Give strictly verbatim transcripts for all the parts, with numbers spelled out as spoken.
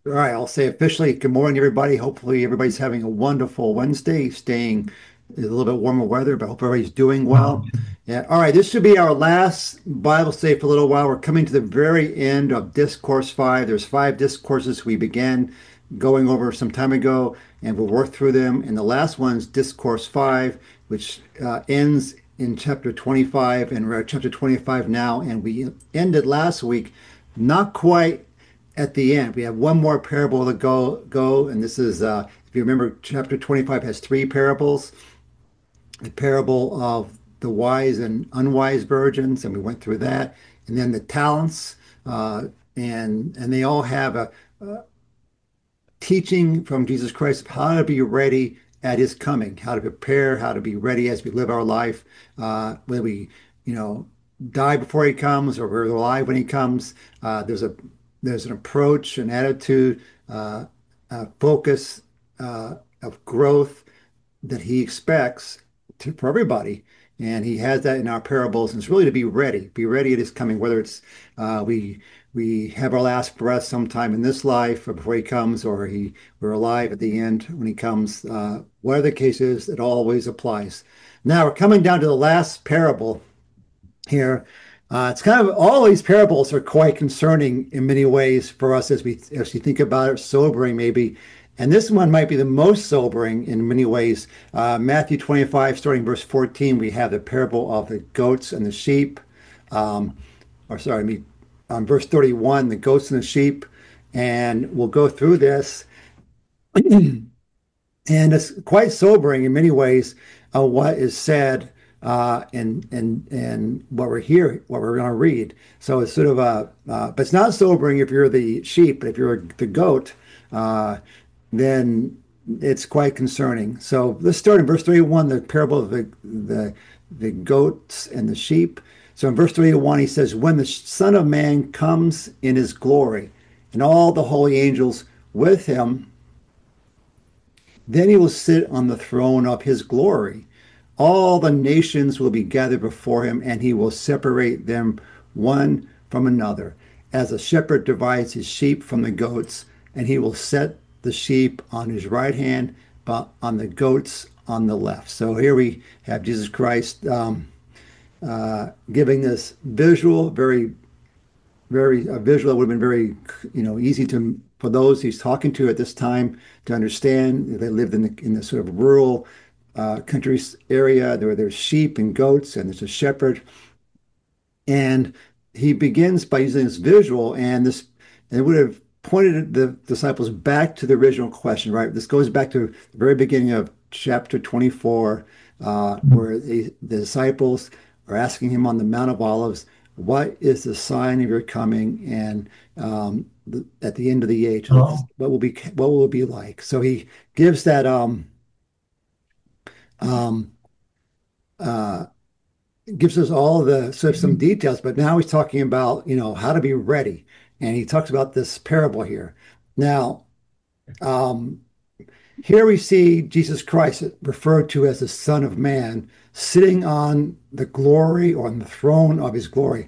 All right, I'll say officially, good morning, everybody. Hopefully, everybody's having a wonderful Wednesday, staying a little bit warmer weather, but hope everybody's doing well. Yeah. All right, this should be our last Bible study for a little while. We're coming to the very end of Discourse five. There's five discourses we began going over some time ago, and we'll work through them. And the last one's Discourse five, which uh, ends in chapter twenty-five, and we're at chapter twenty-five now. And we ended last week not quite at the end. We have one more parable to go go, and this is uh, if you remember, chapter twenty-five has three parables. The parable of the wise and unwise virgins, and we went through that, and then the talents, uh, and and they all have a, a teaching from Jesus Christ of how to be ready at his coming, how to prepare, how to be ready as we live our life, uh, whether we, you know, die before he comes or we're alive when he comes. Uh, there's a there's an approach, an attitude, uh, a focus uh, of growth that he expects to, for everybody. And he has that in our parables. And it's really to be ready, be ready at his coming, whether it's uh, we we have our last breath sometime in this life or before he comes, or he we're alive at the end when he comes. Uh, whatever the case is, it always applies. Now we're coming down to the last parable here. Uh, it's kind of all these parables are quite concerning in many ways for us as we as we think about it, sobering maybe. And this one might be the most sobering in many ways. Uh, Matthew twenty-five, starting verse fourteen, we have the parable of the goats and the sheep. Um, or sorry, I mean, on verse thirty-one, the goats and the sheep. And we'll go through this. And it's quite sobering in many ways, uh, what is said uh, and and and what we're here, what we're going to read. So it's sort of a, uh, but it's not sobering if you're the sheep, but if you're the goat, uh, then it's quite concerning. So let's start in verse thirty-one, the parable of the the the goats and the sheep. So in verse thirty-one, he says, "When the Son of Man comes in his glory, and all the holy angels with him, then he will sit on the throne of his glory. All the nations will be gathered before him, and he will separate them one from another, as a shepherd divides his sheep from the goats, and he will set the sheep on his right hand, but on the goats on the left." So here we have Jesus Christ um, uh, giving this visual, very very a visual that would have been very, you know, easy to for those he's talking to at this time to understand. They lived in the in the sort of rural uh, country area. There were there's sheep and goats, and there's a shepherd. And he begins by using this visual, and this and it would have pointed the disciples back to the original question, right? This goes back to the very beginning of chapter twenty-four, uh, where the, the disciples are asking him on the Mount of Olives, what is the sign of your coming, and um, the, at the end of the age, what will be what will it be like? So he gives that um, um, uh, gives us all the sort of some details, but now he's talking about, you know, how to be ready, and he talks about this parable here. Now, um, here we see Jesus Christ referred to as the Son of Man sitting on the glory or on the throne of his glory.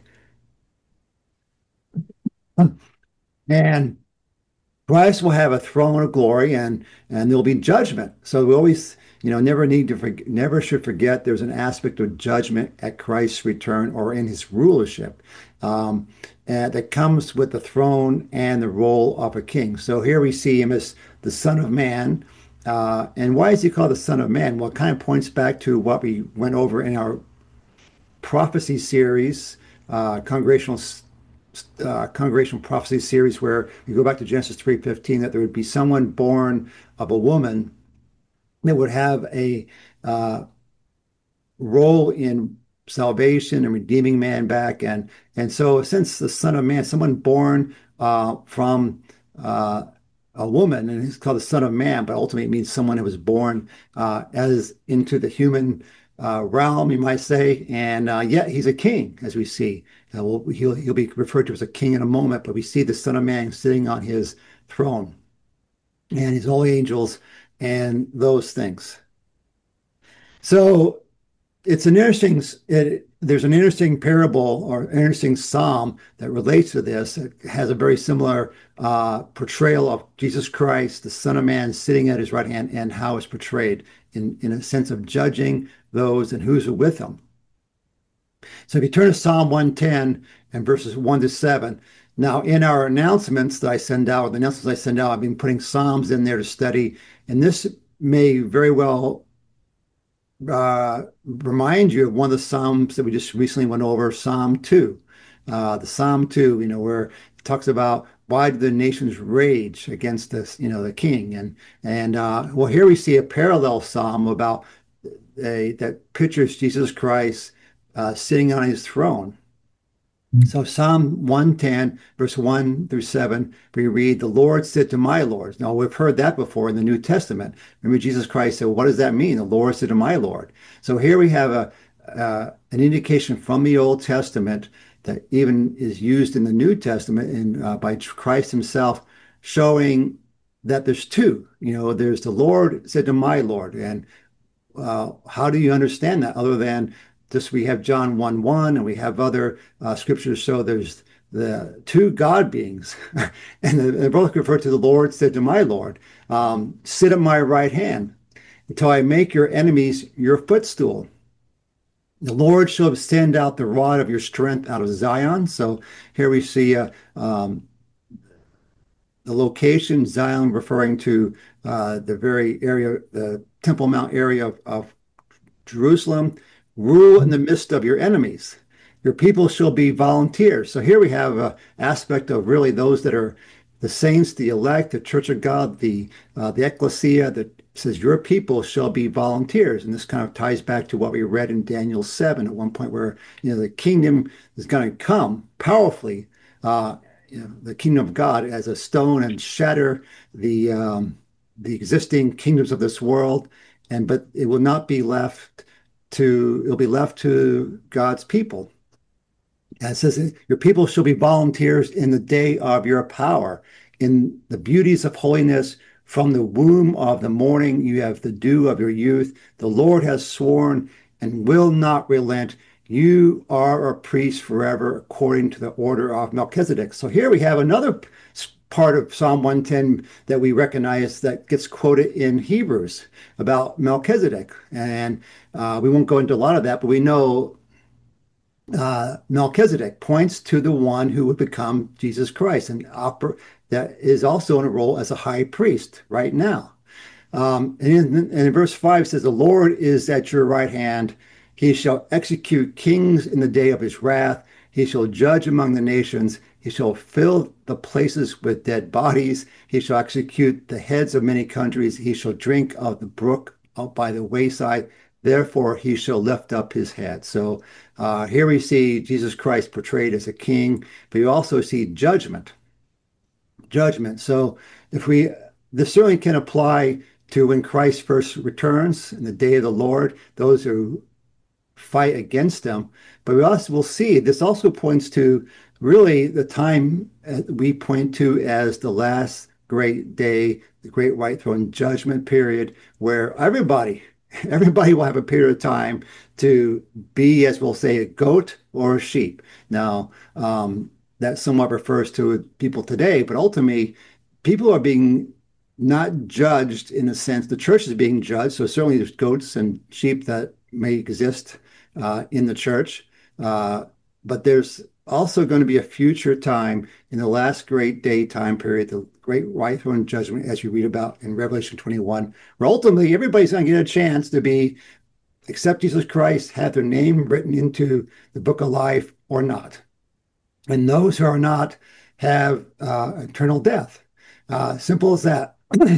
And Christ will have a throne of glory, and and there'll be judgment. So we always, you know, never need to forget, never should forget there's an aspect of judgment at Christ's return or in his rulership, um, and that comes with the throne and the role of a king. So here we see him as the Son of Man. Uh, and why is he called the Son of Man? Well, it kind of points back to what we went over in our prophecy series, uh, congregational uh, congregational prophecy series, where we go back to Genesis three fifteen, that there would be someone born of a woman that would have a uh, role in salvation and redeeming man back. And and so since the Son of Man, someone born uh, from uh, a woman, and he's called the Son of Man, but ultimately it means someone who was born uh, as into the human uh, realm, you might say. And uh, yet he's a king, as we see. Uh, we'll, he'll, he'll be referred to as a king in a moment, but we see the Son of Man sitting on his throne and his holy angels and those things. So it's an interesting, it, there's an interesting parable or interesting psalm that relates to this. It has a very similar uh, portrayal of Jesus Christ, the Son of Man, sitting at his right hand, and how it's portrayed in, in a sense of judging those and who's with him. So if you turn to Psalm one ten and verses one to seven, now in our announcements that I send out, the announcements I send out, I've been putting Psalms in there to study, and this may very well uh, remind you of one of the Psalms that we just recently went over, Psalm two. Uh, the Psalm two, you know, where it talks about why do the nations rage against this, you know, the king. And and uh, well, here we see a parallel psalm about a, that pictures Jesus Christ uh, sitting on his throne. So Psalm one ten, verse one through seven, we read, "The Lord said to my Lord." Now we've heard that before in the New Testament. Remember, Jesus Christ said, what does that mean? The Lord said to my Lord. So here we have a uh, an indication from the Old Testament that even is used in the New Testament and uh, by Christ himself, showing that there's two. You know, there's the Lord said to my Lord. And uh, how do you understand that other than just we have John one one and we have other uh, scriptures show there's the two God beings and they both refer to the Lord said to my Lord, um, sit at my right hand until I make your enemies your footstool. The Lord shall send out the rod of your strength out of Zion. So here we see uh, um, the location, Zion, referring to uh, the very area, the Temple Mount area of, of Jerusalem. Rule in the midst of your enemies. Your people shall be volunteers. So here we have an aspect of really those that are the saints, the elect, the church of God, the uh, the ecclesia that says your people shall be volunteers. And this kind of ties back to what we read in Daniel seven at one point where, you know, the kingdom is going to come powerfully, uh, you know, the kingdom of God as a stone and shatter the um, the existing kingdoms of this world. And but it will not be left to, it'll be left to God's people. And it says, your people shall be volunteers in the day of your power, in the beauties of holiness. From the womb of the morning, you have the dew of your youth. The Lord has sworn and will not relent. You are a priest forever, according to the order of Melchizedek. So here we have another part of Psalm one ten that we recognize that gets quoted in Hebrews about Melchizedek. And uh, we won't go into a lot of that, but we know uh, Melchizedek points to the one who would become Jesus Christ and oper- that is also in a role as a high priest right now. Um, and, in, and in verse five it says, the Lord is at your right hand. He shall execute kings in the day of his wrath. He shall judge among the nations. He shall fill the places with dead bodies. He shall execute the heads of many countries. He shall drink of the brook out by the wayside. Therefore, he shall lift up his head. So uh, here we see Jesus Christ portrayed as a king, but you also see judgment. Judgment. So if we, this certainly can apply to when Christ first returns in the day of the Lord, those who fight against him. But we also will see this also points to really the time we point to as the last great day, the great white throne judgment period, where everybody, everybody will have a period of time to be, as we'll say, a goat or a sheep. Now, um, that somewhat refers to people today, but ultimately, people are being not judged in a sense. The church is being judged. So certainly there's goats and sheep that may exist uh, in the church. Uh, but there's also going to be a future time in the last great day time period, the great white throne judgment, as you read about in Revelation twenty-one, where ultimately everybody's going to get a chance to be, accept Jesus Christ, have their name written into the book of life or not. And those who are not have uh, eternal death. Uh, simple as that.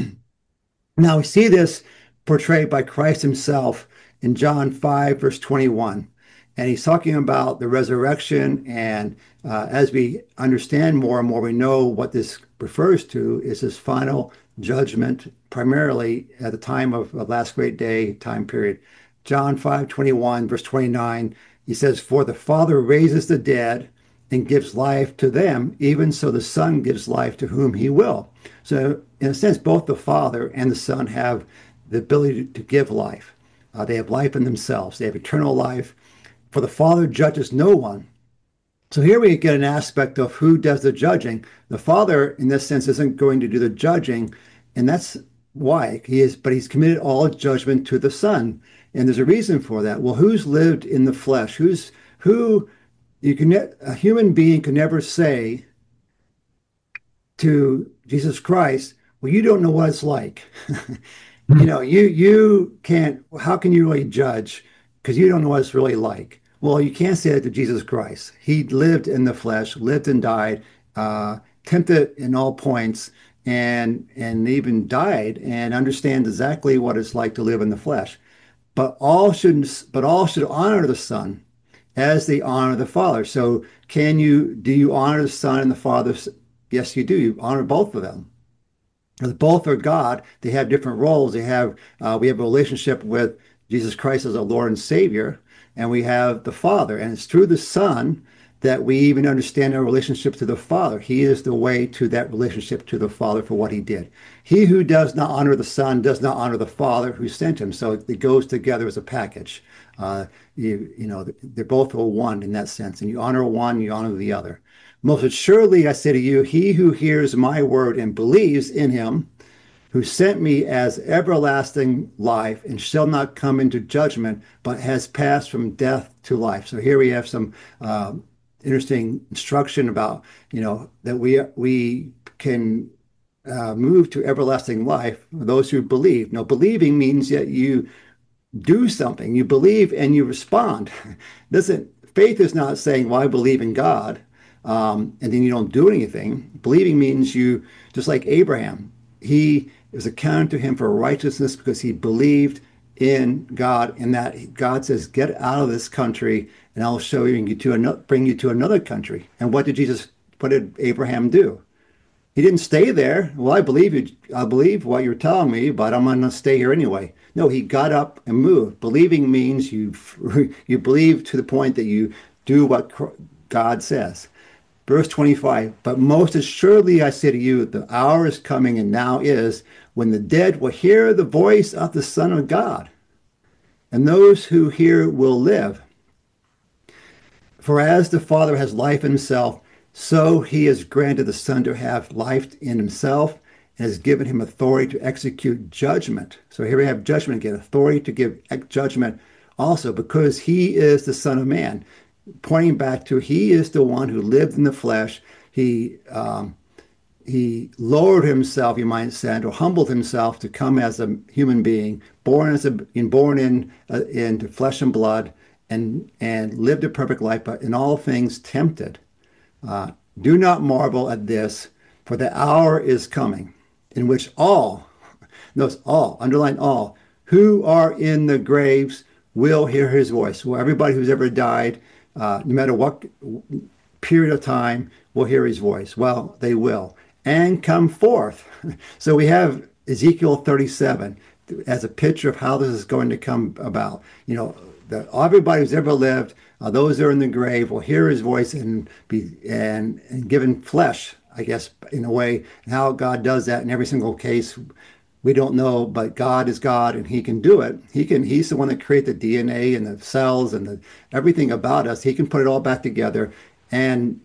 Now we see this portrayed by Christ himself in John five, verse twenty-one. And he's talking about the resurrection. And uh, as we understand more and more, we know what this refers to is his final judgment, primarily at the time of the last great day time period. John five, twenty-one, verse twenty-nine, he says, for the Father raises the dead and gives life to them, even so the Son gives life to whom he will. So in a sense, both the Father and the Son have the ability to give life. Uh, they have life in themselves. They have eternal life. For the Father judges no one. So here we get an aspect of who does the judging. The Father, in this sense, isn't going to do the judging, and that's why he is. But he's committed all judgment to the Son, and there's a reason for that. Well, who's lived in the flesh? Who's who? You can a human being can never say to Jesus Christ, "Well, you don't know what it's like." You know, you you can't. How can you really judge? Because you don't know what it's really like. Well, you can't say that to Jesus Christ. He lived in the flesh, lived and died, uh, tempted in all points, and and even died, and understands exactly what it's like to live in the flesh. But all should but all should honor the Son as they honor the Father. So, can you do you honor the Son and the Father? Yes, you do. You honor both of them. Both are God. They have different roles. They have uh, we have a relationship with Jesus Christ as our Lord and Savior, and we have the Father. And it's through the Son that we even understand our relationship to the Father. He is the way to that relationship to the Father for what he did. He who does not honor the Son does not honor the Father who sent him. So it goes together as a package. Uh, you, you know, they're both a one in that sense. And you honor one, you honor the other. Most assuredly, I say to you, he who hears my word and believes in him who sent me as everlasting life and shall not come into judgment, but has passed from death to life. So here we have some uh, interesting instruction about, you know, that we we can uh, move to everlasting life for those who believe. Now, believing means that you do something. You believe and you respond. Doesn't faith is not saying, "Well, I believe in God," um, and then you don't do anything. Believing means you, just like Abraham, he it was accounted to him for righteousness because he believed in God, and that God says, "Get out of this country, and I'll show you to another, bring you to another country." And what did Jesus? What did Abraham do? He didn't stay there. Well, I believe you. I believe what you're telling me, but I'm going to stay here anyway. No, he got up and moved. Believing means you you believe to the point that you do what God says. Verse twenty-five, but most assuredly I say to you, the hour is coming and now is when the dead will hear the voice of the Son of God, and those who hear will live. For as the Father has life in himself, so he has granted the Son to have life in himself and has given him authority to execute judgment. So here we have judgment again, authority to give judgment also because he is the Son of Man. Pointing back to he is the one who lived in the flesh. He um, he lowered himself, you might say, or humbled himself to come as a human being, born as a born in uh, into flesh and blood, and and lived a perfect life, but in all things tempted. Uh, do not marvel at this, for the hour is coming in which all, notice all, underline all, who are in the graves will hear his voice. Well, everybody who's ever died, uh, no matter what period of time, will hear his voice. Well, they will. And come forth. So we have Ezekiel thirty-seven as a picture of how this is going to come about. You know, that everybody who's ever lived, uh, those that are in the grave, will hear his voice and be and, and given flesh, I guess, in a way. And how God does that in every single case, we don't know, but God is God and he can do it. He can, he's the one that created the D N A and the cells and the, everything about us. He can put it all back together and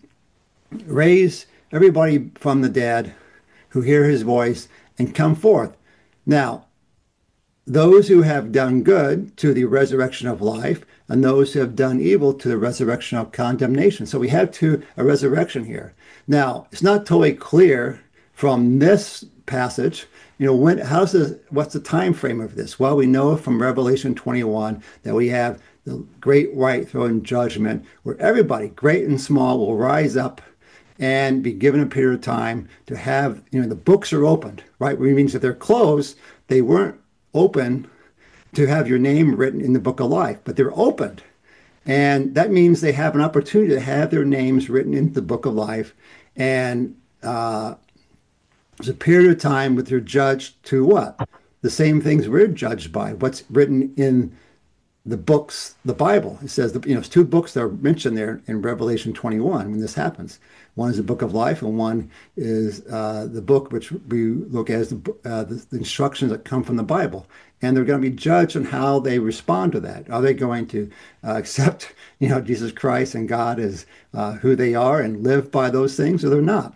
raise everybody from the dead who hear his voice and come forth. Now, those who have done good to the resurrection of life, and those who have done evil to the resurrection of condemnation. So we have to a resurrection here. Now, it's not totally clear from this passage, you know, when how's this, what's the time frame of this? Well, we know from Revelation twenty-one that we have the great white throne judgment where everybody, great and small, will rise up and be given a period of time to have, you know, the books are opened, right? Which means if they're closed, they weren't open to have your name written in the book of life, but they're opened. And that means they have an opportunity to have their names written in the book of life. And uh, there's a period of time where they're judged to what? The same things we're judged by, what's written in the books, the Bible. It says, the, you know, it's two books that are mentioned there in Revelation twenty-one when this happens. One is the book of life, and one is uh, the book which we look at as the, uh, the, the instructions that come from the Bible. And they're going to be judged on how they respond to that. Are they going to uh, accept, you know, Jesus Christ and God as uh, who they are and live by those things, or they're not?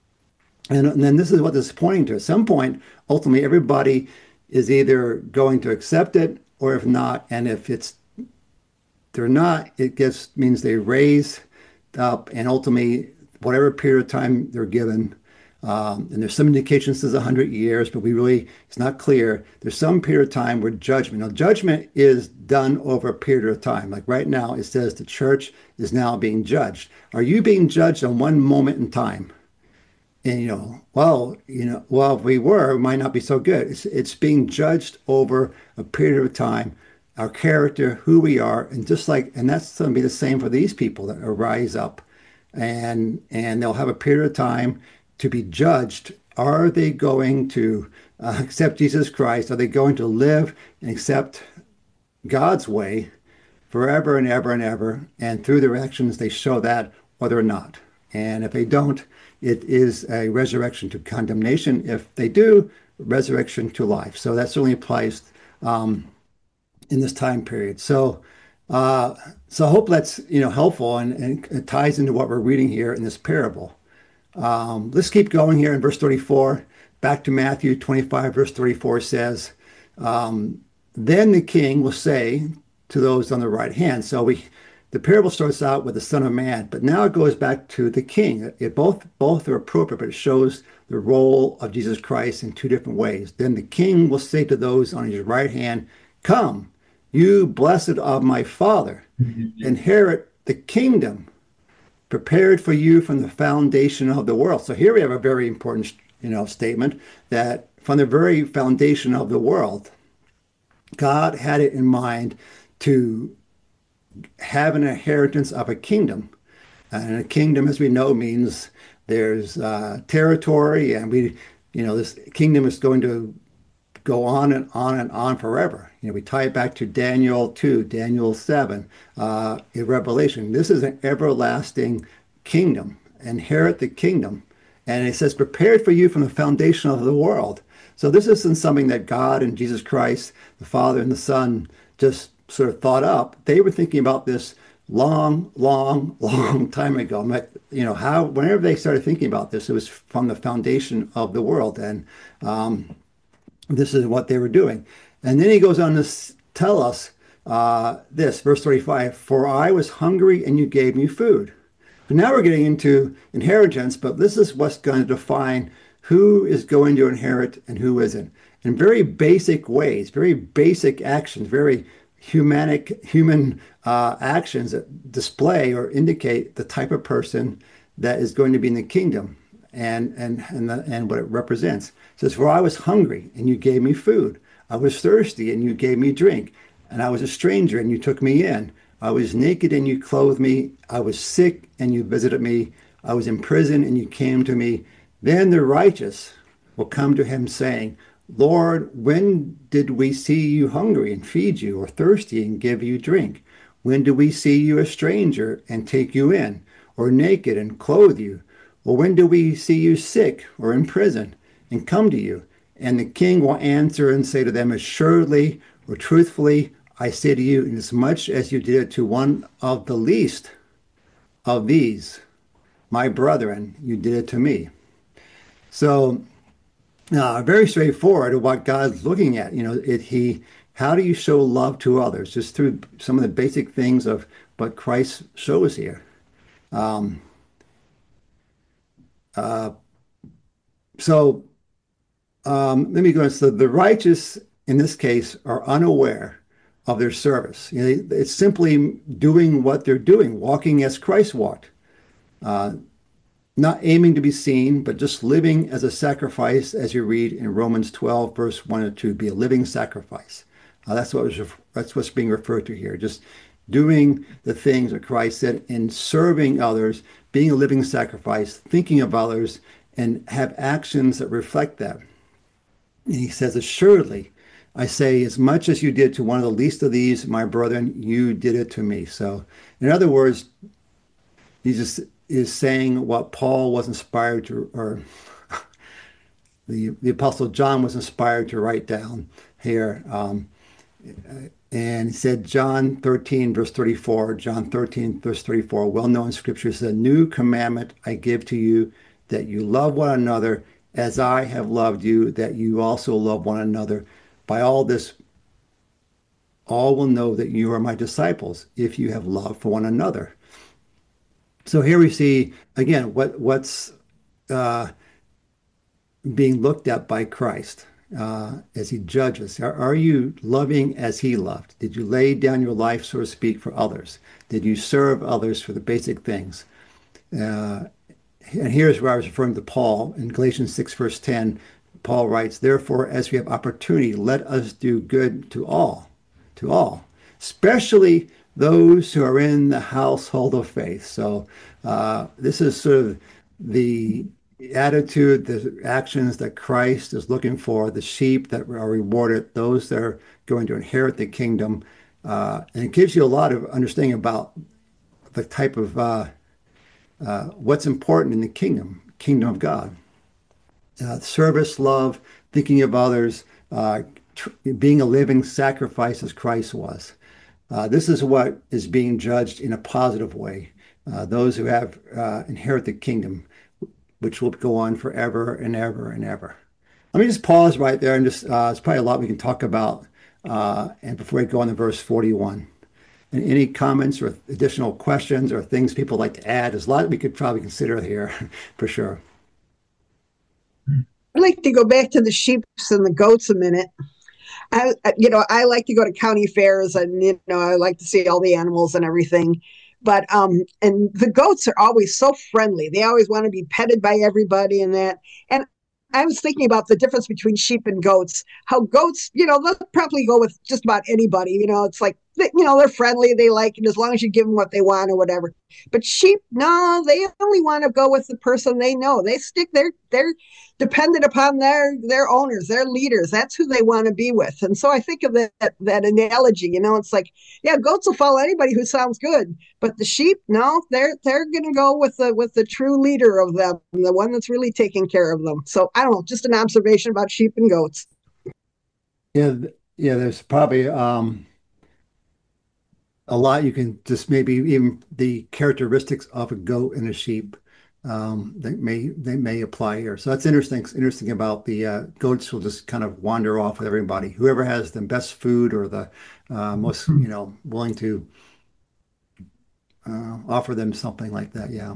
And, and then this is what this is pointing to. At some point, ultimately, everybody is either going to accept it, or if not, and if it's they're not, it gets means they raise up, and ultimately, whatever period of time they're given, um, and there's some indications this is a hundred years, but we really it's not clear. There's some period of time where judgment. Now, judgment is done over a period of time. Like right now, it says the church is now being judged. Are you being judged on one moment in time? And you know, well, you know, well, if we were, it might not be so good. It's it's being judged over a period of time, our character, who we are, and just like, and that's going to be the same for these people that rise up, and and they'll have a period of time to be judged. Are they going to uh, accept Jesus Christ? Are they going to live and accept God's way forever and ever and ever? And through their actions, they show that, whether or not. And if they don't, it is a resurrection to condemnation. If they do, resurrection to life. So that certainly applies um, in this time period. So, uh, so I hope that's you know helpful, and, and it ties into what we're reading here in this parable. Um, let's keep going here in verse thirty-four. Back to Matthew twenty-five, verse thirty-four says, um, "Then the king will say to those on the right hand." So we the parable starts out with the Son of Man, but now it goes back to the King. It both both are appropriate, but it shows the role of Jesus Christ in two different ways. Then the King will say to those on his right hand, "Come, you blessed of my Father, inherit the kingdom prepared for you from the foundation of the world." So here we have a very important, you know, statement that from the very foundation of the world, God had it in mind to have an inheritance of a kingdom. And a kingdom, as we know, means there's uh, territory, and we, you know, this kingdom is going to go on and on and on forever. You know, we tie it back to Daniel two, Daniel seven, uh, in Revelation. This is an everlasting kingdom. Inherit the kingdom. And it says, prepared for you from the foundation of the world. So this isn't something that God and Jesus Christ, the Father and the Son, just sort of thought up. They were thinking about this long, long, long time ago. You know, how whenever they started thinking about this, it was from the foundation of the world, and um, this is what they were doing. And then he goes on to tell us uh, this, verse thirty-five: "For I was hungry, and you gave me food." So now we're getting into inheritance, but this is what's going to define who is going to inherit and who isn't, in very basic ways, very basic actions, very humanic human uh, actions that display or indicate the type of person that is going to be in the kingdom, and and and the, and what it represents. It says, "For I was hungry, and you gave me food. I was thirsty, and you gave me drink. And I was a stranger, and you took me in. I was naked, and you clothed me. I was sick, and you visited me. I was in prison, and you came to me." Then the righteous will come to him, saying, "Lord, when did we see you hungry and feed you, or thirsty and give you drink? When did we see you a stranger and take you in, or naked and clothe you? Or when did we see you sick or in prison and come to you?" And the king will answer and say to them, "Assuredly or truthfully, I say to you, inasmuch as you did it to one of the least of these, my brethren, you did it to me." So Uh, very straightforward of what God's looking at. You know, it, he, how do you show love to others? Just through some of the basic things of what Christ shows here. Um, uh, so um, let me go on. So the righteous, in this case, are unaware of their service. You know, it's simply doing what they're doing, walking as Christ walked. Uh, Not aiming to be seen, but just living as a sacrifice, as you read in Romans twelve, verse one and two, be a living sacrifice. Uh, that's what was, that's what's being referred to here. Just doing the things that Christ said in serving others, being a living sacrifice, thinking of others, and have actions that reflect that. And he says, assuredly, I say, as much as you did to one of the least of these, my brethren, you did it to me. So, in other words, he just is saying what Paul was inspired to, or the, the Apostle John was inspired to write down here. Um, and he said, John thirteen, verse thirty-four, John thirteen, verse thirty-four, well known scripture says, a new commandment I give to you, that you love one another as I have loved you, that you also love one another. By all this, all will know that you are my disciples if you have love for one another. So here we see again what what's uh, being looked at by Christ uh, as he judges. Are, are you loving as he loved? Did you lay down your life, so to speak, for others? Did you serve others for the basic things? Uh, and here's where I was referring to Paul in Galatians six, verse ten. Paul writes, therefore, as we have opportunity, let us do good to all, to all, especially those who are in the household of faith. So uh, this is sort of the attitude, the actions that Christ is looking for, the sheep that are rewarded, those that are going to inherit the kingdom. Uh, and it gives you a lot of understanding about the type of uh, uh, what's important in the kingdom, kingdom of God. Uh, service, love, thinking of others, uh, tr- being a living sacrifice as Christ was. Uh, this is what is being judged in a positive way. Uh, those who have uh, inherit the kingdom, which will go on forever and ever and ever. Let me just pause right there and just, uh, there's probably a lot we can talk about. Uh, and before we go on to verse forty-one, and any comments or additional questions or things people like to add, there's a lot we could probably consider here for sure. I'd like to go back to the sheep and the goats a minute. I, you know, I like to go to county fairs, and you know, I like to see all the animals and everything. But um, and the goats are always so friendly. They always want to be petted by everybody and that. And I was thinking about the difference between sheep and goats. How goats, you know, they'll probably go with just about anybody. You know, it's like, you know, they're friendly. They like it as long as you give them what they want or whatever. But sheep, no, they only want to go with the person they know. They stick. They're they're dependent upon their their owners, their leaders. That's who they want to be with. And so I think of that that analogy. You know, it's like, yeah, goats will follow anybody who sounds good, but the sheep, no, they're they're going to go with the with the true leader of them, the one that's really taking care of them. So I don't know, just an observation about sheep and goats. Yeah, yeah, there's probably um, a lot you can just maybe even the characteristics of a goat and a sheep um, that may they may apply here. So that's interesting. Interesting about the uh, goats will just kind of wander off with everybody. Whoever has the best food or the uh, most, you know, willing to uh, offer them something like that. Yeah.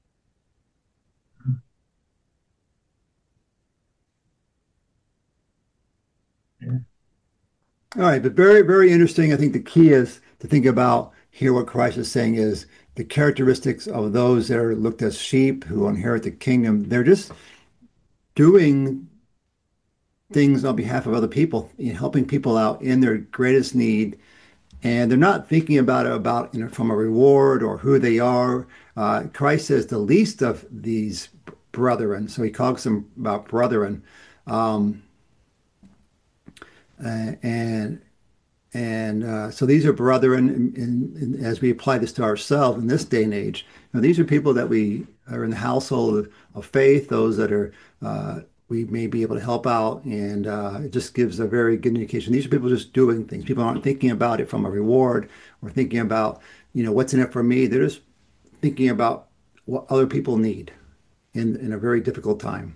Yeah. All right, but very, very interesting. I think the key is to think about here what Christ is saying is the characteristics of those that are looked as sheep who inherit the kingdom. They're just doing things on behalf of other people, you know, helping people out in their greatest need, and they're not thinking about it about you know from a reward or who they are. Uh, Christ says the least of these brethren, so he calls them about brethren, um, uh, and and uh, so these are brethren, and, and, and as we apply this to ourselves in this day and age, you know, these are people that we are in the household of, of faith, those that are uh, we may be able to help out, and uh, it just gives a very good indication. These are people just doing things. People aren't thinking about it from a reward or thinking about, you know, what's in it for me. They're just thinking about what other people need in in a very difficult time.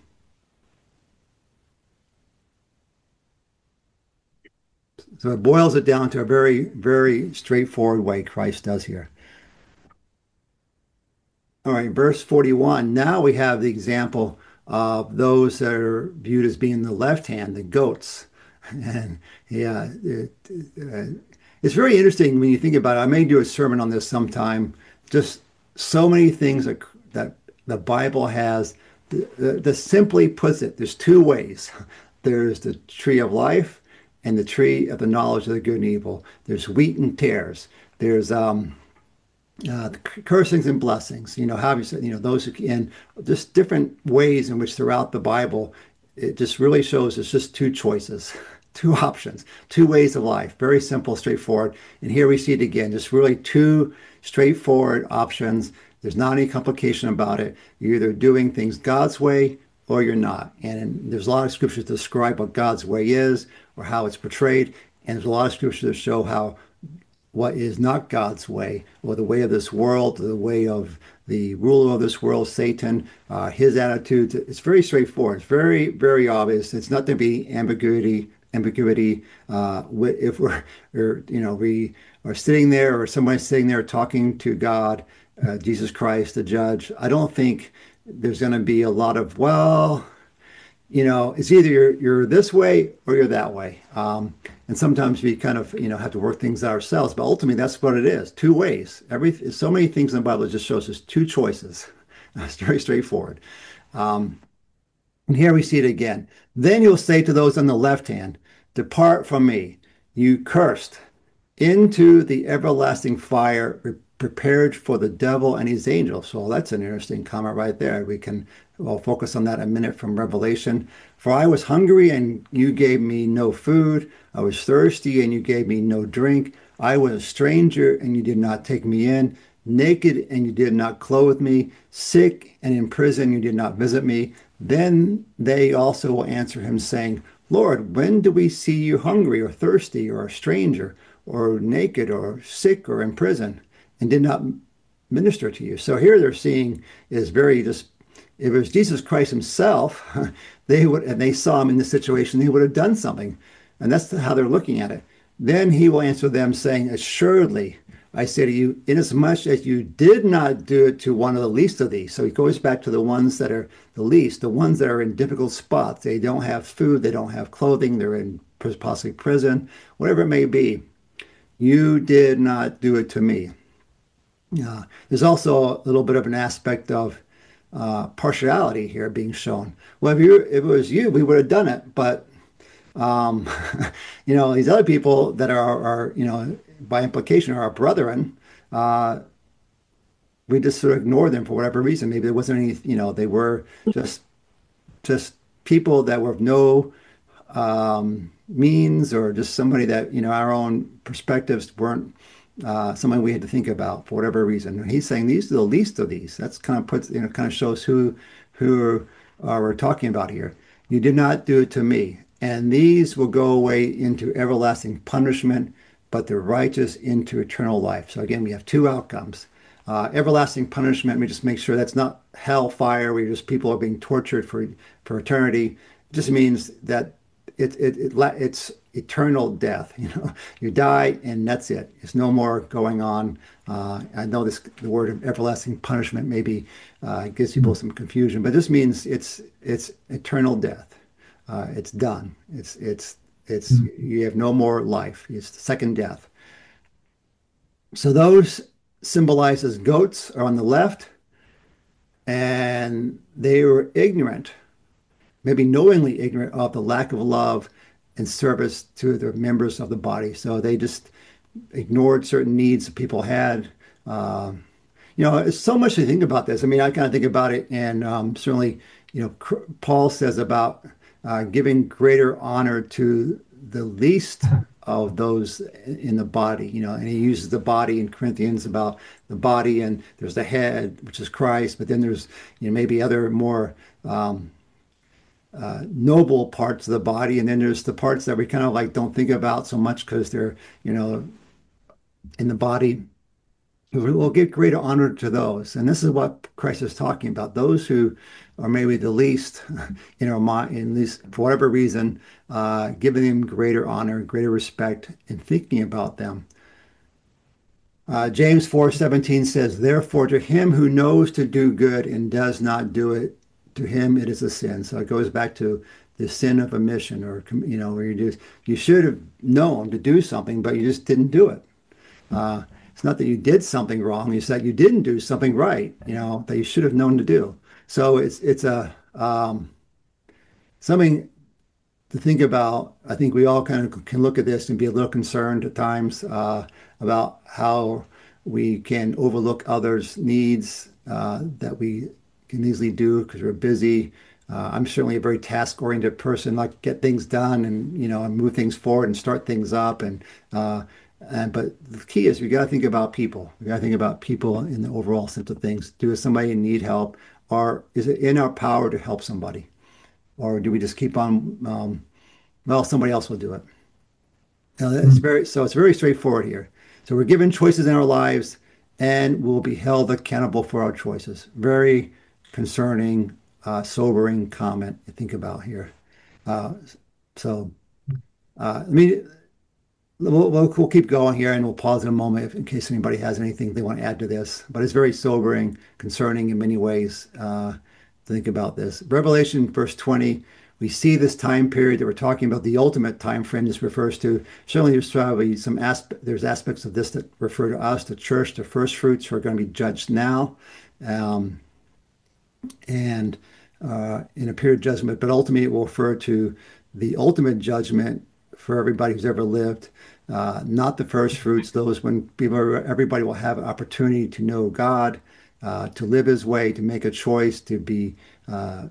So it boils it down to a very, very straightforward way Christ does here. All right, verse forty-one. Now we have the example of those that are viewed as being the left hand, the goats. And yeah, it, uh, it's very interesting when you think about it. I may do a sermon on this sometime. Just so many things that, that the Bible has. The, the, the simply puts it, there's two ways. There's the tree of life and the tree of the knowledge of the good and evil. There's wheat and tares. There's um, uh, the cursings and blessings. You know, how you said, you know, those who can, just different ways in which throughout the Bible, it just really shows it's just two choices. two options, two ways of life. Very simple, straightforward. And here we see it again, just really two straightforward options. There's not any complication about it. You're either doing things God's way or you're not. And there's a lot of scriptures to describe what God's way is or how it's portrayed. And there's a lot of scriptures to show how what is not God's way, or the way of this world, the way of the ruler of this world, Satan, uh, his attitude. It's very straightforward. It's very, very obvious. It's not to be ambiguity. Ambiguity. Uh, if we're, or, you know, we are sitting there, or somebody's sitting there talking to God, uh, Jesus Christ, the judge. I don't think there's going to be a lot of, well, you know, it's either you're you're this way or you're that way. Um, and sometimes we kind of, you know, have to work things out ourselves. But ultimately, that's what it is. Two ways. Every so many things in the Bible just shows us two choices. It's very straightforward. Um, and here we see it again. Then you'll say to those on the left hand, "Depart from me, you cursed, into the everlasting fire prepared for the devil and his angels." So that's an interesting comment right there. We can We'll focus on that in a minute from Revelation. "For I was hungry and you gave me no food. I was thirsty and you gave me no drink. I was a stranger and you did not take me in. Naked and you did not clothe me. Sick and in prison you did not visit me." Then they also will answer him, saying, "Lord, when do we see you hungry or thirsty or a stranger or naked or sick or in prison and did not minister to you?" So here they're seeing is very just, if it was Jesus Christ himself, they would, and they saw him in this situation, they would have done something. And that's how they're looking at it. Then he will answer them saying, "Assuredly, I say to you, inasmuch as you did not do it to one of the least of these." So he goes back to the ones that are the least, the ones that are in difficult spots. They don't have food, they don't have clothing, they're in possibly prison, whatever it may be. "You did not do it to me." Uh, there's also a little bit of an aspect of uh, partiality here being shown. Well, if, you, if it was you, we would have done it. But, um, you know, these other people that are, are, you know, by implication are our brethren, uh, we just sort of ignore them for whatever reason. Maybe there wasn't any, you know, they were just, just people that were of no um, means, or just somebody that, you know, our own perspectives weren't uh, something we had to think about for whatever reason. And he's saying these are the least of these. That's kind of puts, you know, kind of shows who, who uh, we're talking about here. "You did not do it to me, and these will go away into everlasting punishment, but the righteous into eternal life." So again, we have two outcomes. Uh, everlasting punishment, we just make sure that's not hellfire, where just people are being tortured for for eternity. It just means that it, it, it it's eternal death. You know, you die and that's it. There's no more going on. Uh, I know this the word of everlasting punishment maybe uh, gives people some confusion, but this means it's it's eternal death. Uh, it's done. It's it's it's you have no more life. It's the second death. So those symbolized as goats are on the left, and they were ignorant, maybe knowingly ignorant of the lack of love and service to the members of the body. So they just ignored certain needs that people had. Um, you know, it's so much to think about this. I mean, I kind of think about it, and um, certainly, you know, Paul says about uh, giving greater honor to the least of those in the body, you know, and he uses the body in Corinthians about the body, and there's the head, which is Christ, but then there's, you know, maybe other more um, uh, noble parts of the body, and then there's the parts that we kind of like don't think about so much because they're, you know, in the body. We'll give greater honor to those. And this is what Christ is talking about. Those who are maybe the least in our mind, in this, for whatever reason, uh, giving them greater honor, greater respect, and thinking about them. Uh, James four seventeen says, "Therefore, to him who knows to do good and does not do it, to him it is a sin." So it goes back to the sin of omission, or, you know, where you just, you should have known to do something, but you just didn't do it. Uh, It's not that you did something wrong; it's that you didn't do something right, you know, that you should have known to do. So it's it's a um, something to think about. I think we all kind of can look at this and be a little concerned at times uh, about how we can overlook others' needs uh, that we can easily do because we're busy. Uh, I'm certainly a very task-oriented person, like get things done and you know and move things forward and start things up. And uh, and but the key is we got to think about people. We got to think about people in the overall sense of things. Do somebody need help, or is it in our power to help somebody, or do we just keep on? Um, well, somebody else will do it. Uh, it's very so it's very straightforward here. So we're given choices in our lives, and we'll be held accountable for our choices. Very concerning, uh, sobering comment to think about here. Uh, so uh, I mean, we'll, we'll, we'll keep going here, and we'll pause in a moment if, in case anybody has anything they want to add to this. But it's very sobering, concerning in many ways. Uh, to think about this. Revelation, verse twenty. We see this time period that we're talking about, the ultimate time frame this refers to. Certainly, there's probably some aspect, there's aspects of this that refer to us, the church, the first fruits who are going to be judged now, um, and uh, in a period of judgment. But ultimately, it will refer to the ultimate judgment for everybody who's ever lived. Uh, not the first fruits; those when people, everybody will have an opportunity to know God, uh, to live His way, to make a choice, to be uh,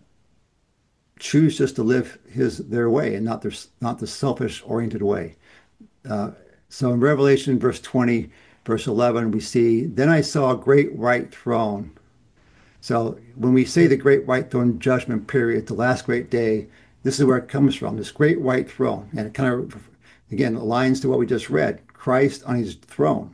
choose just to live his their way and not their not the selfish oriented way. Uh, so in Revelation verse twenty, verse eleven, we see, then I saw a great white throne. So when we say the great white throne judgment period, the last great day, this is where it comes from, this great white throne. And it kind of, again, aligns to what we just read, Christ on his throne.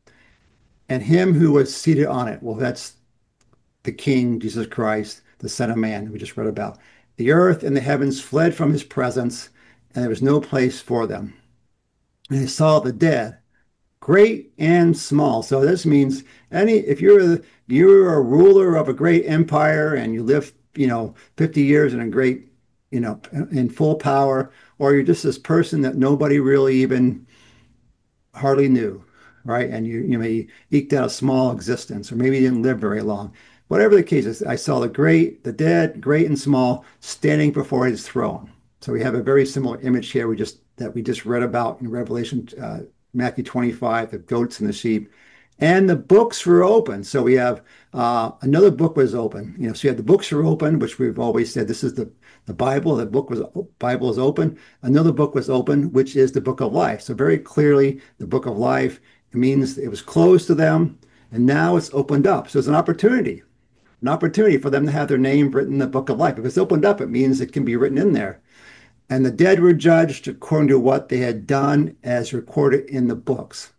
And him who was seated on it. Well, that's the King, Jesus Christ, the Son of Man, we just read about. The earth and the heavens fled from his presence, and there was no place for them. And I saw the dead, great and small. So this means any if you're you're a ruler of a great empire and you live, you know, fifty years in a great, you know, in full power, or you're just this person that nobody really even hardly knew, right? And you you may eked out a small existence, or maybe you didn't live very long. Whatever the case is, I saw the great, the dead, great and small, standing before his throne. So we have a very similar image here we just that we just read about in Revelation, uh, Matthew twenty-five, the goats and the sheep. And the books were open. So we have uh, another book was open. You know, so you had the books were open, which we've always said this is the the Bible. The book was Bible is open. Another book was open, which is the book of life. So very clearly, the book of life, it means it was closed to them, and now it's opened up. So it's an opportunity, an opportunity for them to have their name written in the book of life. If it's opened up, it means it can be written in there. And the dead were judged according to what they had done as recorded in the books.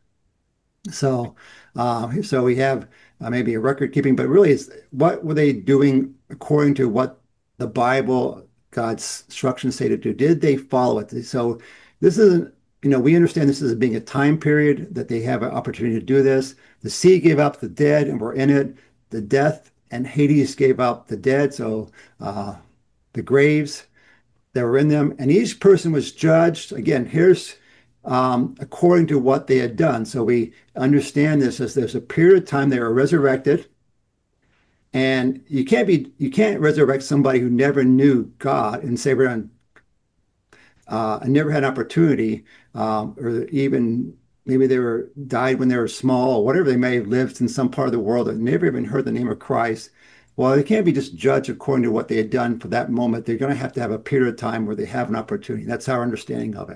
So, uh, so we have uh, maybe a record keeping, but really, it's what were they doing according to what the Bible, God's instructions say to do? Did they follow it? So, this isn't, you know, we understand this as being a time period that they have an opportunity to do this. The sea gave up the dead and were in it. The death and Hades gave up the dead. So, uh, the graves that were in them, and each person was judged. Again, here's um, according to what they had done. So we understand this as there's a period of time they were resurrected, and you can't be you can't resurrect somebody who never knew God and say we're on uh, and never had an opportunity, um, or even maybe they were died when they were small, or whatever they may have lived in some part of the world that never even heard the name of Christ. Well, they can't be just judged according to what they had done for that moment. They're going to have to have a period of time where they have an opportunity. That's our understanding of it.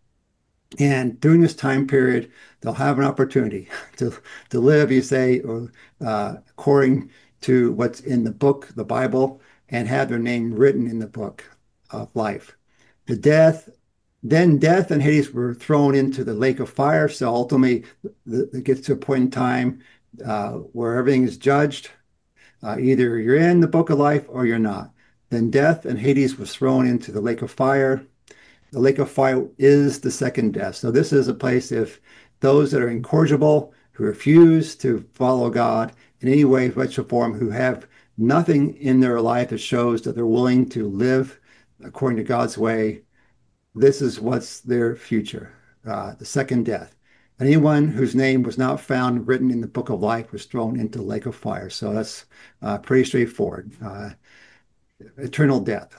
And during this time period, they'll have an opportunity to, to live, you say, or uh, according to what's in the book, the Bible, and have their name written in the book of life. The death, then death and Hades were thrown into the lake of fire. So ultimately, it gets to a point in time uh, where everything is judged. Uh, either you're in the book of life or you're not. Then death and Hades was thrown into the lake of fire. The lake of fire is the second death. So this is a place if those that are incorrigible, who refuse to follow God in any way, shape, or form, who have nothing in their life that shows that they're willing to live according to God's way, this is what's their future, uh, the second death. Anyone whose name was not found written in the book of life was thrown into the lake of fire. So that's uh, pretty straightforward. Uh, eternal death.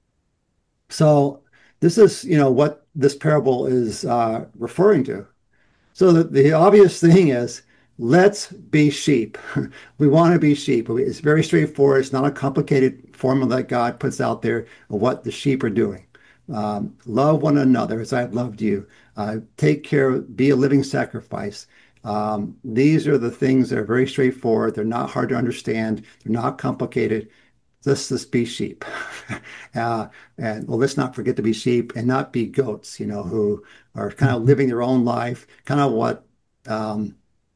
So this is, you know, what this parable is uh, referring to. So the, the obvious thing is let's be sheep. We want to be sheep. It's very straightforward. It's not a complicated formula that God puts out there of what the sheep are doing. Um, love one another as I've loved you. Uh, take care, be a living sacrifice. Um, these are the things that are very straightforward. They're not hard to understand. They're not complicated. Let's just be sheep. uh, and well, let's not forget to be sheep and not be goats, you know, who are kind of living their own life, kind of what um,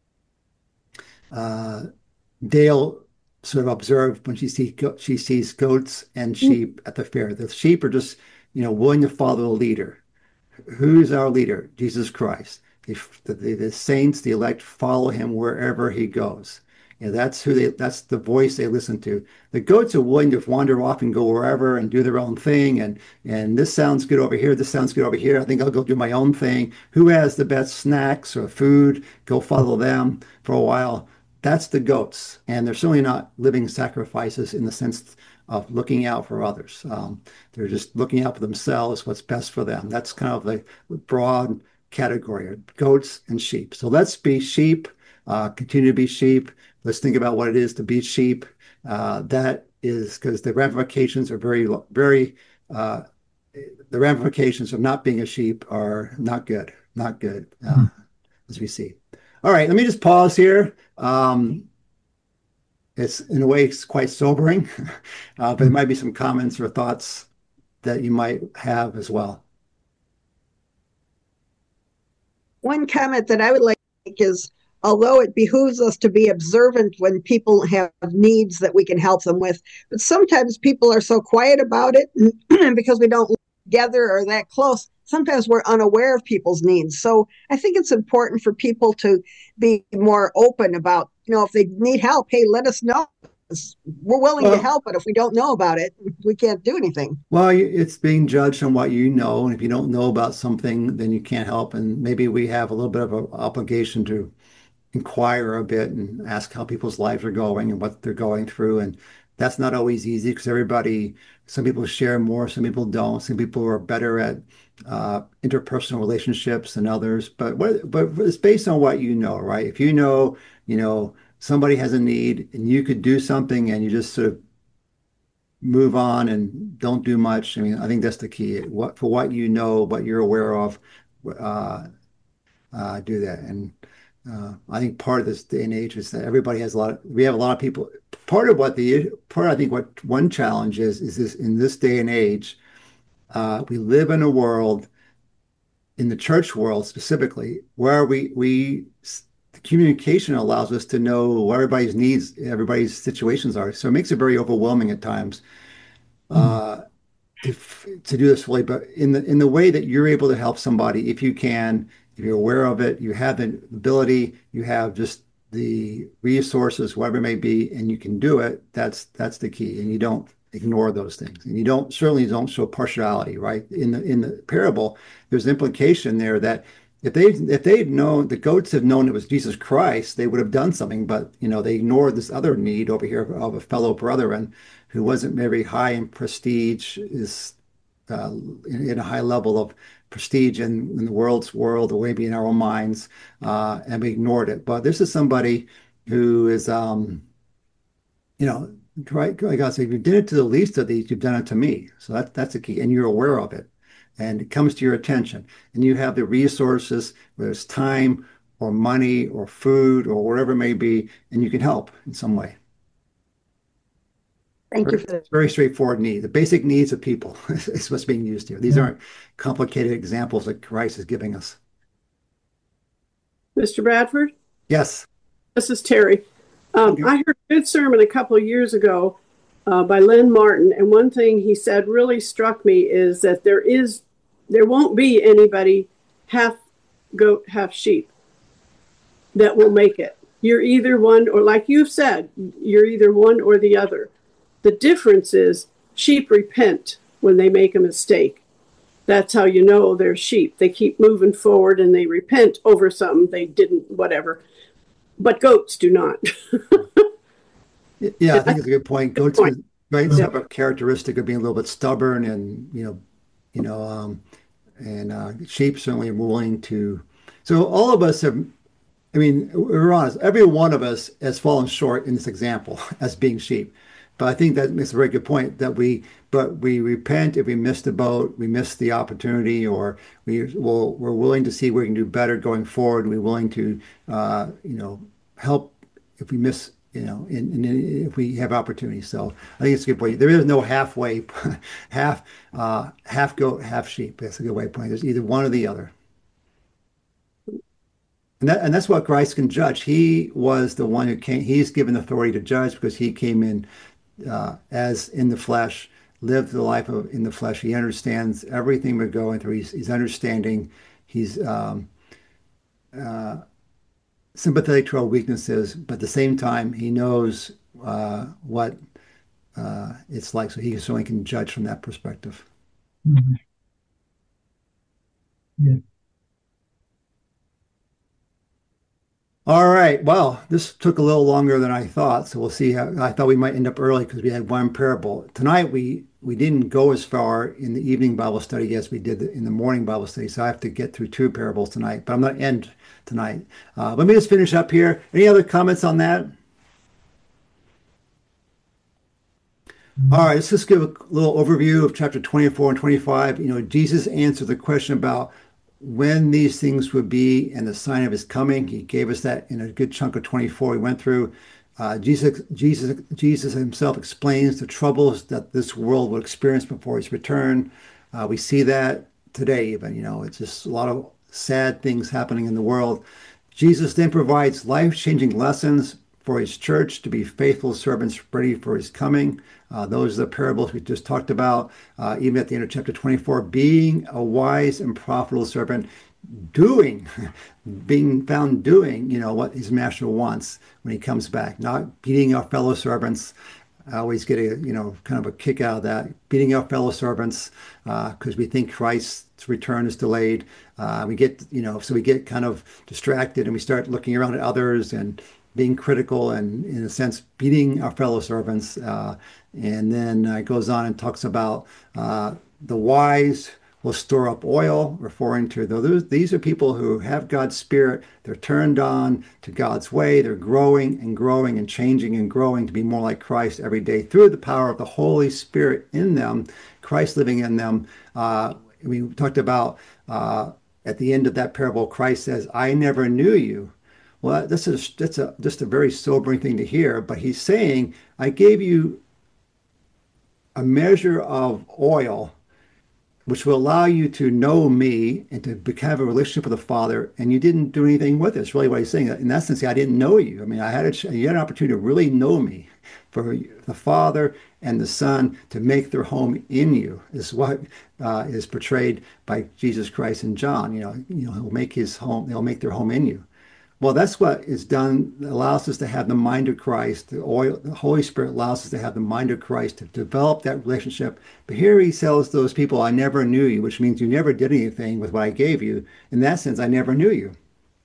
uh, Dale sort of observed when she sees she sees goats and sheep at the fair. The sheep are just, you know, willing to follow the leader. Who's our leader? Jesus Christ. The, the, the saints, the elect, follow him wherever he goes. You know, that's who they, that's the voice they listen to. The goats are willing to wander off and go wherever and do their own thing. And and this sounds good over here. This sounds good over here. I think I'll go do my own thing. Who has the best snacks or food? Go follow them for a while. That's the goats. And they're certainly not living sacrifices in the sense of looking out for others. Um, they're just looking out for themselves, what's best for them. That's kind of the broad category of goats and sheep. So let's be sheep, uh, continue to be sheep. Let's think about what it is to be sheep. Uh, that is because the ramifications are very, very, uh, the ramifications of not being a sheep are not good, not good, uh, as we see. All right, let me just pause here. Um, it's in a way it's quite sobering, uh, but there might be some comments or thoughts that you might have as well. One comment that I would like to make is, although it behooves us to be observant when people have needs that we can help them with, but sometimes people are so quiet about it because we don't live together or that close. Sometimes we're unaware of people's needs. So I think it's important for people to be more open about, you know, if they need help, hey, let us know. We're willing well, to help, but if we don't know about it, we can't do anything. Well, it's being judged on what you know. And if you don't know about something, then you can't help. And maybe we have a little bit of an obligation to inquire a bit and ask how people's lives are going and what they're going through. And that's not always easy because everybody, some people share more, some people don't. Some people are better at uh, interpersonal relationships than others. But what, but it's based on what you know, right? If you know, you know, somebody has a need and you could do something and you just sort of move on and don't do much. I mean, I think that's the key. What for what you know, what you're aware of, uh, uh, do that. And uh, I think part of this day and age is that everybody has a lot of, we have a lot of people. Part of what the part I think what one challenge is is this in this day and age, uh, we live in a world, in the church world specifically, where we we the communication allows us to know what everybody's needs, everybody's situations are. So it makes it very overwhelming at times. Uh, if, to do this fully, but in the in the way that you're able to help somebody, if you can, if you're aware of it, you have the ability, you have just the resources, whatever it may be, and you can do it. That's that's the key, and you don't ignore those things, and you don't certainly don't show partiality. Right in the in the parable, there's implication there that if they if they'd known the goats had known it was Jesus Christ, they would have done something. But you know they ignored this other need over here of a fellow brethren who wasn't very high in prestige, is uh, in, in a high level of prestige in, in the world's world, or maybe in our own minds, uh, and we ignored it. But this is somebody who is, um, you know, right? Like I said, if you did it to the least of these, you've done it to me. So that, that's the key, and you're aware of it, and it comes to your attention, and you have the resources, whether it's time or money or food or whatever it may be, and you can help in some way. Thank you for that. It's very straightforward need. The basic needs of people is what's being used here. These aren't complicated examples that Christ is giving us. Mister Bradford? Yes. This is Terry. Um, I heard a good sermon a couple of years ago uh, by Len Martin, and one thing he said really struck me is that there is, there won't be anybody half goat, half sheep that will make it. You're either one, or like you've said, you're either one or the other. The difference is sheep repent when they make a mistake. That's how you know they're sheep. They keep moving forward and they repent over something they didn't, whatever. But goats do not. Yeah, I think it's a good point. Goats point. Right, have a characteristic of being a little bit stubborn, and you know, you know, um, and uh, sheep certainly are willing to. So all of us have I mean, we're honest. Every one of us has fallen short in this example as being sheep. But I think that makes a very good point that we, but we repent if we missed the boat, we missed the opportunity, or we will, we're willing to see where we can do better going forward. We're willing to, uh, you know, help if we miss, you know, in, in, if we have opportunities. So I think it's a good point. There is no halfway, half, uh, half goat, half sheep. That's a good way of putting it. There's either one or the other. And that, and that's what Christ can judge. He was the one who came. He's given authority to judge because he came in uh, as in the flesh, lived the life of in the flesh. He understands everything we're going through. He's, he's understanding. He's um, uh, sympathetic to our weaknesses, but at the same time, he knows uh, what uh, it's like. So he certainly can judge from that perspective. Mhm. Yeah. All right. Well, this took a little longer than I thought, so we'll see how I thought we might end up early because we had one parable. Tonight we we didn't go as far in the evening Bible study as we did in the morning Bible study, so I have to get through two parables tonight, but I'm going to end tonight. Uh, let me just finish up here. Any other comments on that? All right, let's just give a little overview of chapter twenty-four and twenty-five. You know, Jesus answered the question about when these things would be and the sign of his coming. He gave us that in a good chunk of twenty-four we went through. Uh, Jesus, Jesus, Jesus himself explains the troubles that this world will experience before his return. Uh, we see that today even, you know, it's just a lot of sad things happening in the world. Jesus then provides life-changing lessons for his church to be faithful servants ready for his coming. Uh, those are the parables we just talked about. Uh, even at the end of chapter twenty-four, being a wise and profitable servant, doing, being found doing, you know, what his master wants when he comes back, not beating our fellow servants. I always get a, you know, kind of a kick out of that, beating our fellow servants because uh, we think Christ's return is delayed. Uh, we get, you know, so we get kind of distracted and we start looking around at others and being critical and, in a sense, beating our fellow servants. Uh, and then uh, it goes on and talks about uh, the wise will store up oil, referring to those. These are people who have God's Spirit. They're turned on to God's way. They're growing and growing and changing and growing to be more like Christ every day through the power of the Holy Spirit in them, Christ living in them. Uh, we talked about uh, at the end of that parable, Christ says, I never knew you. Well, this is that's a, just a very sobering thing to hear, but he's saying, I gave you a measure of oil which will allow you to know me and to have a relationship with the Father, and you didn't do anything with it. It's really what he's saying. In essence, I didn't know you. I mean, I had a, you had an opportunity to really know me, for the Father and the Son to make their home in you is what uh, is portrayed by Jesus Christ and John. You know, you know, he'll make his home. They'll make their home in you. Well, that's what is done, allows us to have the mind of Christ. The, oil, the Holy Spirit allows us to have the mind of Christ to develop that relationship. But here he tells those people, I never knew you, which means you never did anything with what I gave you. In that sense, I never knew you.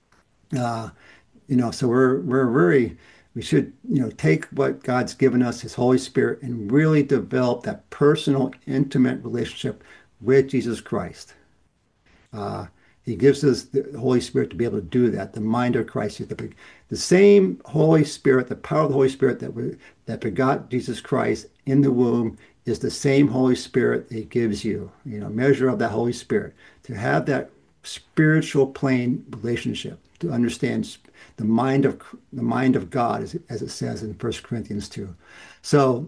Uh, you know, so we're, we're very, we should, you know, take what God's given us, his Holy Spirit, and really develop that personal, intimate relationship with Jesus Christ. Uh, He gives us the Holy Spirit to be able to do that, the mind of Christ. The, the same Holy Spirit, the power of the Holy Spirit that, we, that begot Jesus Christ in the womb is the same Holy Spirit that he gives you, you know, measure of that Holy Spirit, to have that spiritual plane relationship, to understand the mind of the mind of God, as, as it says in First Corinthians two. So,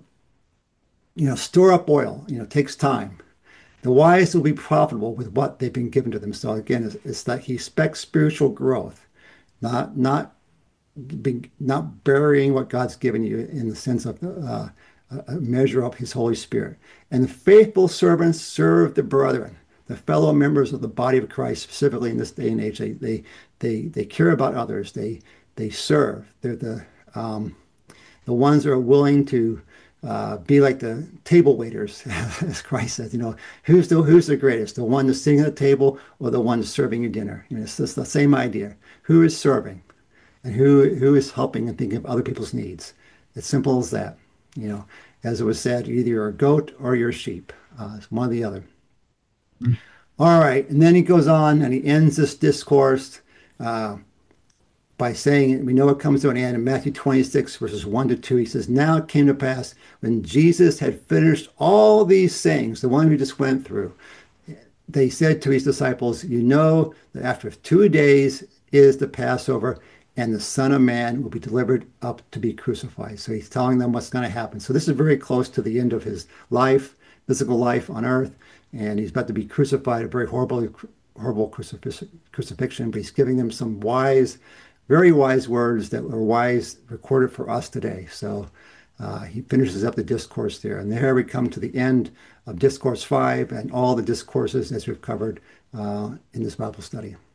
you know, store up oil, you know, it takes time. The wise will be profitable with what they've been given to them. So again, it's, it's like he expects spiritual growth, not not be, not burying what God's given you in the sense of uh, a measure of his Holy Spirit. And the faithful servants serve the brethren, the fellow members of the body of Christ, specifically in this day and age. They they they, they care about others. They they serve. They're the um, the ones that are willing to Uh, be like the table waiters, as Christ says. You know, who's the who's the greatest? The one that's sitting at the table or the one that's serving you dinner? You know, it's just the same idea. Who is serving, and who who is helping and thinking of other people's needs? It's simple as that. You know, as it was said, either you're a goat or you're a sheep. Uh, it's one or the other. Mm. All right, and then he goes on and he ends this discourse uh, by saying, we know it comes to an end in Matthew twenty-six, verses one to two. He says, now it came to pass when Jesus had finished all these things, the one we just went through, they said to his disciples, you know that after two days is the Passover, and the Son of Man will be delivered up to be crucified. So he's telling them what's going to happen. So this is very close to the end of his life, physical life on earth, and he's about to be crucified, a very horrible, horrible crucifix, crucifixion, but he's giving them some wise, very wise words that are wise, recorded for us today. So uh, he finishes up the discourse there. And there we come to the end of Discourse five and all the discourses as we've covered uh, in this Bible study.